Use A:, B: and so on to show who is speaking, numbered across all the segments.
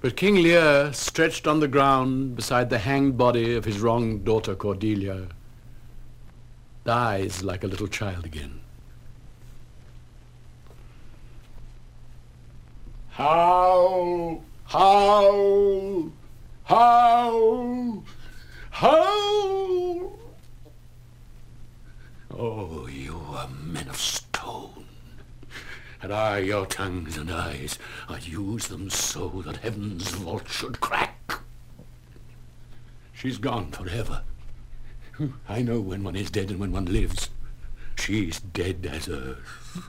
A: But King Lear, stretched on the ground beside the hanged body of his wronged daughter Cordelia, dies like a little child again. Howl, howl, howl, howl. Oh, you are men of stone. Had I your tongues and eyes, I'd use them so that heaven's vault should crack. She's gone forever. I know when one is dead and when one lives. She's dead as earth.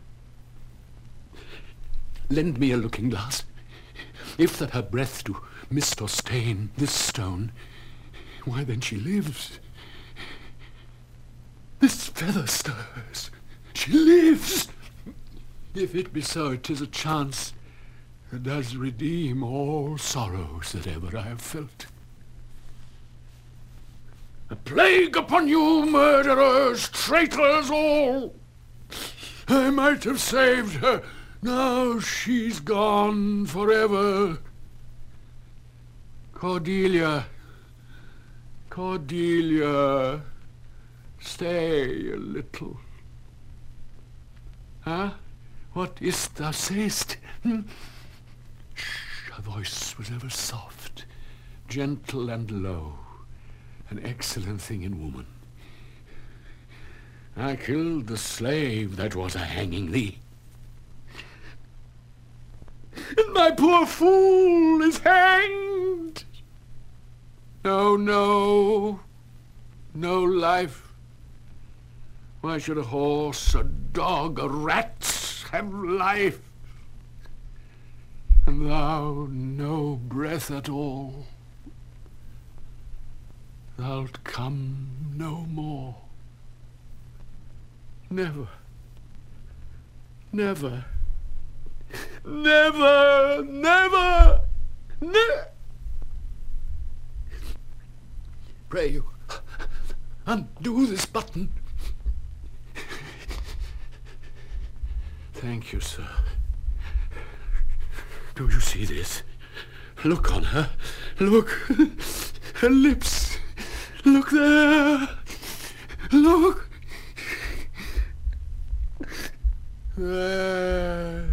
A: Lend me a looking glass. If that her breath do mist or stain this stone, why then she lives. This feather stirs. She lives. If it be so, 'tis a chance that does redeem all sorrows that ever I have felt. A plague upon you, murderers, traitors all! I might have saved her. Now she's gone forever. Cordelia, Cordelia, stay a little. Huh? What is't thou say'st? Shh, her voice was ever soft, gentle and low, an excellent thing in woman. I killed the slave that was a-hanging thee. And my poor fool is hanged. No, no, no life. Why should a horse, a dog, a rat have life? And thou no breath at all. Thou'lt come no more. Never, never, never, never, never. Pray you, undo this button. Thank you, sir. Do you see this? Look on her. Look. Her lips. Look there. Look. There.